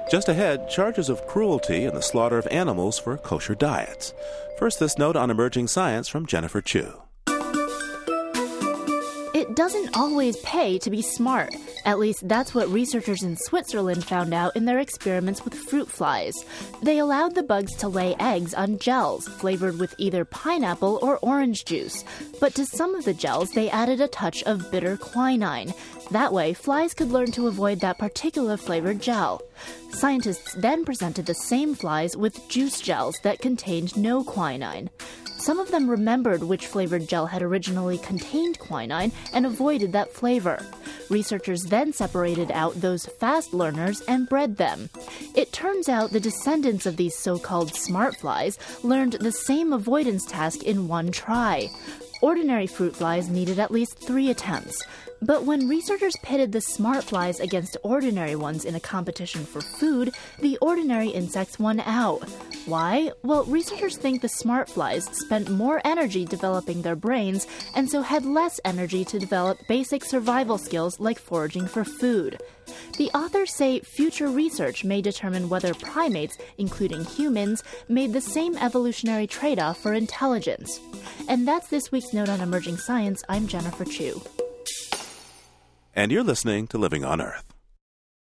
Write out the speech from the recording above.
Just ahead, charges of cruelty and the slaughter of animals for kosher diets. First, this note on emerging science from Jennifer Chu. It doesn't always pay to be smart. At least that's what researchers in Switzerland found out in their experiments with fruit flies. They allowed the bugs to lay eggs on gels flavored with either pineapple or orange juice. But to some of the gels, they added a touch of bitter quinine. That way, flies could learn to avoid that particular flavored gel. Scientists then presented the same flies with juice gels that contained no quinine. Some of them remembered which flavored gel had originally contained quinine and avoided that flavor. Researchers then separated out those fast learners and bred them. It turns out the descendants of these so-called smart flies learned the same avoidance task in one try. Ordinary fruit flies needed at least 3 attempts. But when researchers pitted the smart flies against ordinary ones in a competition for food, the ordinary insects won out. Why? Well, researchers think the smart flies spent more energy developing their brains and so had less energy to develop basic survival skills like foraging for food. The authors say future research may determine whether primates, including humans, made the same evolutionary trade-off for intelligence. And that's this week's Note on Emerging Science. I'm Jennifer Chu. And you're listening to Living on Earth.